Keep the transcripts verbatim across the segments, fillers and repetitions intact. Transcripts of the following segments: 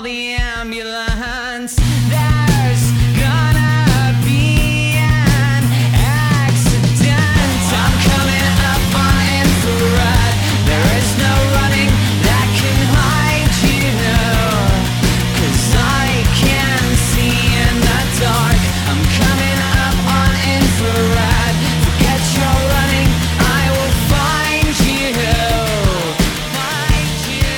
call the ambulance. There's gonna be an accident. I'm coming up on infrared. There is no running that can hide you, 'cause I can see in the dark. I'm coming up on infrared. Forget your running, I will find you. Find you.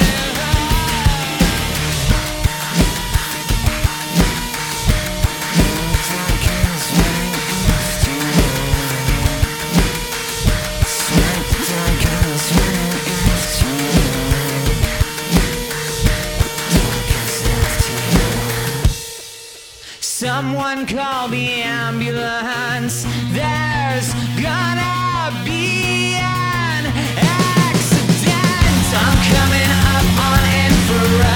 Someone call the ambulance. There's gonna be an accident. I'm coming up on infrared.